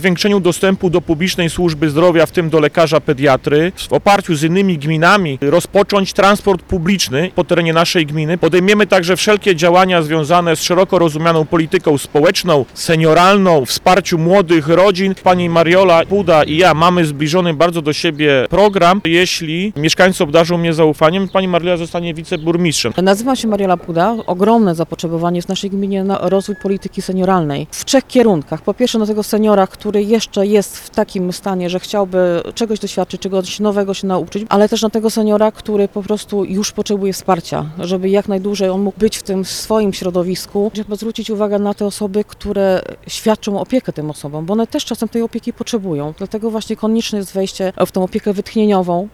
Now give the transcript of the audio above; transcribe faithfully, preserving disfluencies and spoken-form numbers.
zwiększeniu dostępu do publicznej służby zdrowia, w tym do lekarza pediatry, w oparciu z innymi gminami rozpocząć transport publiczny po terenie naszej gminy. Podejmiemy także wszelkie działania związane z szeroko rozumianą polityką społeczną, senioralną, wsparciu młodych rodzin. Pani Mariola Puda i ja mamy zbliżony bardzo do siebie program. Jeśli mieszkańcy obdarzą mnie zaufaniem, pani Mariola zostanie wiceburmistrzem. Nazywam się Mariola Puda. Ogromne zapotrzebowanie w naszej gminie na rozwój polityki senioralnej w trzech kierunkach. Po pierwsze na tego seniora, który jeszcze jest w takim stanie, że chciałby czegoś doświadczyć, czegoś nowego się nauczyć, ale też na tego seniora, który po prostu już potrzebuje wsparcia, żeby jak najdłużej on mógł być w tym swoim środowisku. Trzeba zwrócić uwagę na te osoby, które świadczą opiekę tym osobom, bo one też czasem tej opieki potrzebują. Dlatego właśnie konieczne jest wejście w tą opiekę wytchnieniową,